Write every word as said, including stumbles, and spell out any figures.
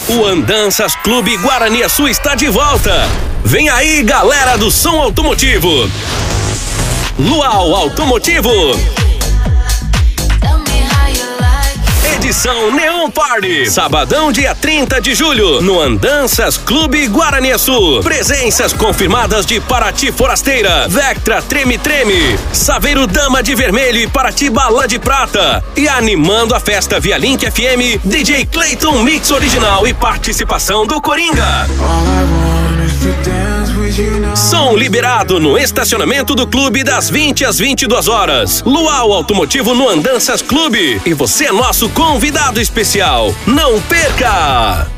O Andanças Clube Guaraniaçu está de volta. Vem aí, galera do som automotivo. Luau Automotivo. Edição Neon Party. Sabadão, dia trinta de julho, no Andanças Clube Guaraniaçu. Presenças confirmadas de Paraty Forasteira, Vectra Treme Treme, Saveiro Dama de Vermelho e Paraty Balã de Prata. E animando a festa via Link F M, D J Clayton Mix Original e participação do Coringa. Som liberado no estacionamento do clube das vinte às vinte e duas horas. Luau Automotivo no Andanças Clube. E você é nosso convidado especial. Não perca!